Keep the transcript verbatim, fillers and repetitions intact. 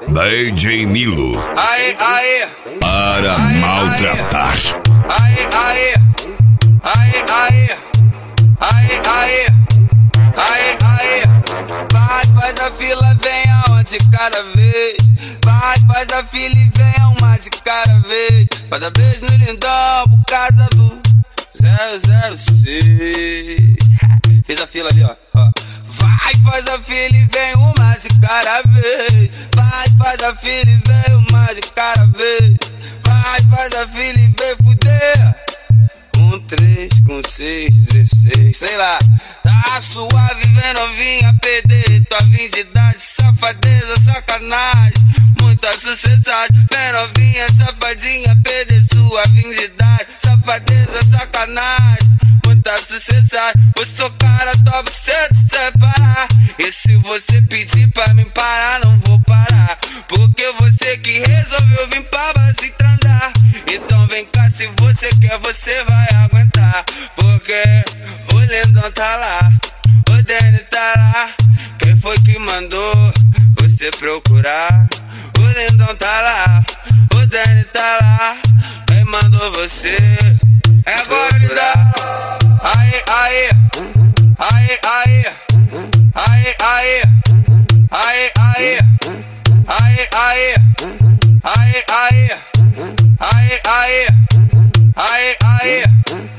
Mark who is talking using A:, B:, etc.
A: D J Nilo.
B: Aê, aê,
A: Para
B: aê,
A: maltratar.
B: aê, aê, aê, aê, aê, aê, aê, aê. Vai, faz a fila, vem aonde cada vez. Vai, faz a fila e vem uma de cada vez. Vai dar beijo no lindão por causa do zero zero seis. Fiz a fila ali, ó, ó. Vai, faz a fila e vem uma de cada vez. Vai, faz a fila e vem uma de cada vez. Vai, faz a fila e vem fuder. Um, três, com seis, dezesseis, sei lá. Tá suave, vem novinha, perder tua virgindade. Safadeza, sacanagem, muita sucessagem. Vem novinha, safadinha, perder sua virgindade. Safadeza, sacanagem, muita sucessagem. Vou socar a tua buceta sem parar. E se você pedir pra mim parar, não vou parar. Porque você que resolveu vir pra base e transar. Então vem cá, se você quer, você vai aguentar. Porque o lindão tá lá, o Danny tá lá. Quem foi que mandou você procurar? O lindão tá lá, o Danny tá lá. Quem mandou você é agora, lindão. Aê, aê, aê, aê, aê, aê, aê, aê, aê, aê, aê, aê, aê, aê, aê, aê.